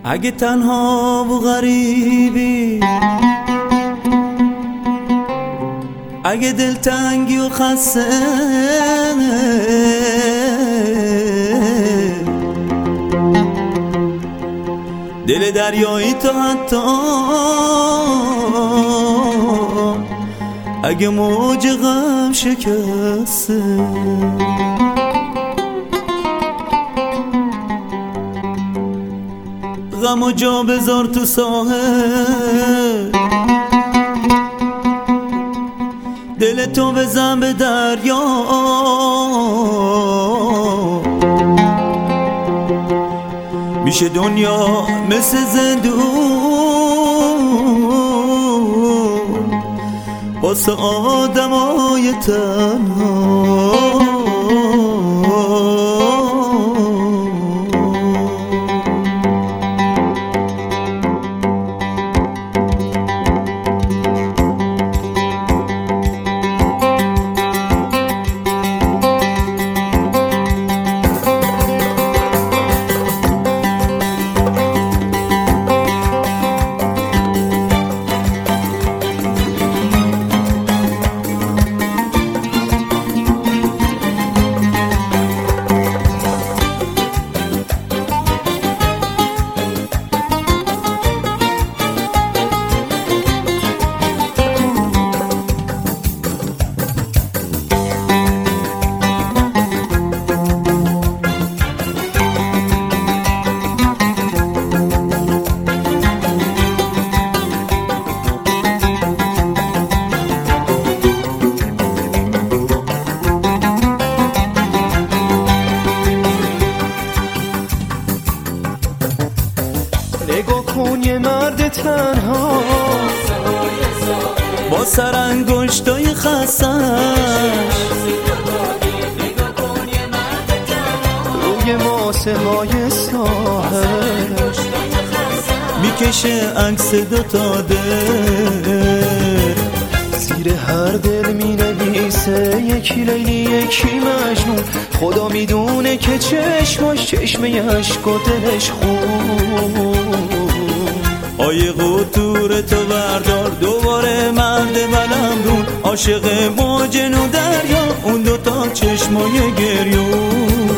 اگه تنها و غریبی، اگه دلتنگی و خسته، دل دریایی تو حتی اگه موج غم شکسته، غمو جا بذار تو ساحل، دل تو بزن به دریا، میشه دنیا مثل زندون واسه آدمای تنها. نگاه کن یه مرد تنها با سرانگشتای خستش، روی ماسه های ساحل میکشه عکس دوتا دل، زیر هر دل مینویسه یکی لیلی یکی مجنون. خدا میدونه که چشماش چشمه عشق و دلش خون. آیه قطور تو بردار دوباره مرد بلندون، عاشق موجن و دریا اون دوتا چشمای گریون.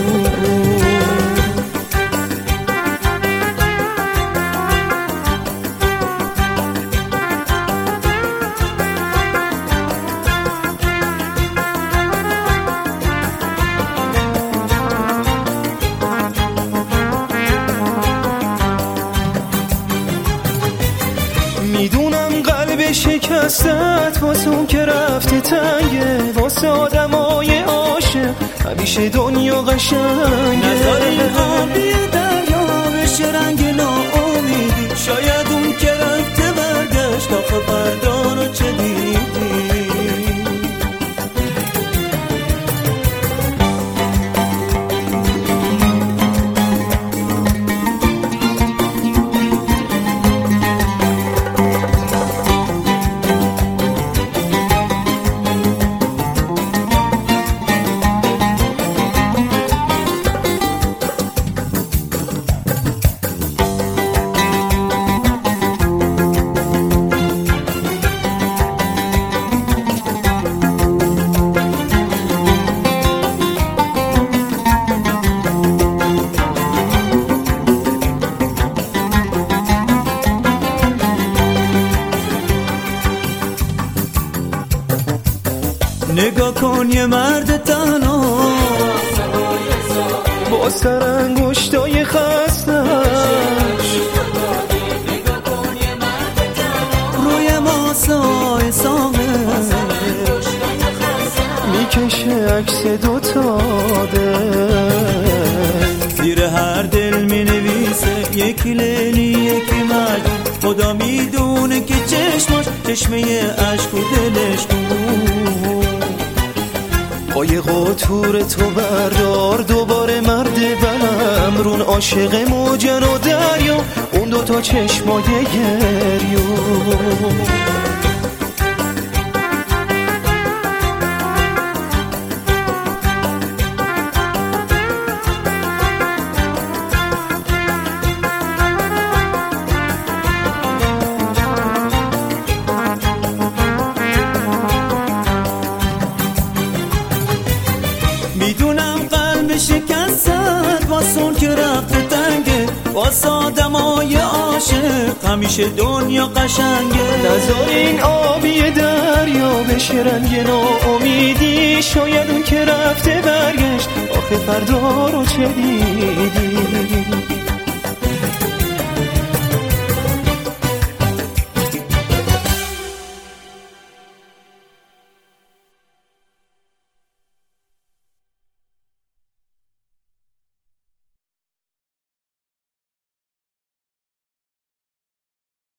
میدونم قلب شکستت واسه اون که رفته تنگه، واسه آدمای عاشق همیشه دنیا قشنگه. نظر این آبی دریا بشه رنگ ناامیدی، شاید اون که رفته برگشت آخه فردا رو چه دیدی. نگاه کن یه مرد تنها با سرانگشتای خستش، روی ماسای ساحل میکشه عکس دوتا دل، زیر هر دل مینویسه یکی لیلی یکی مجنون. خدا میدونه که چشماش چشمه عشق و دلش خون. پای قطور تو بردار دوباره مرد بلمرون، عاشق موجن و دریا اون دوتا چشمای گریون. افسون که رفته تنگه واسه آدمای عاشق همیشه دنیا قشنگه. نذار این آبی دریا بشه رنگ ناامیدی، شاید اون که رفته برگشت آخه فردا رو چه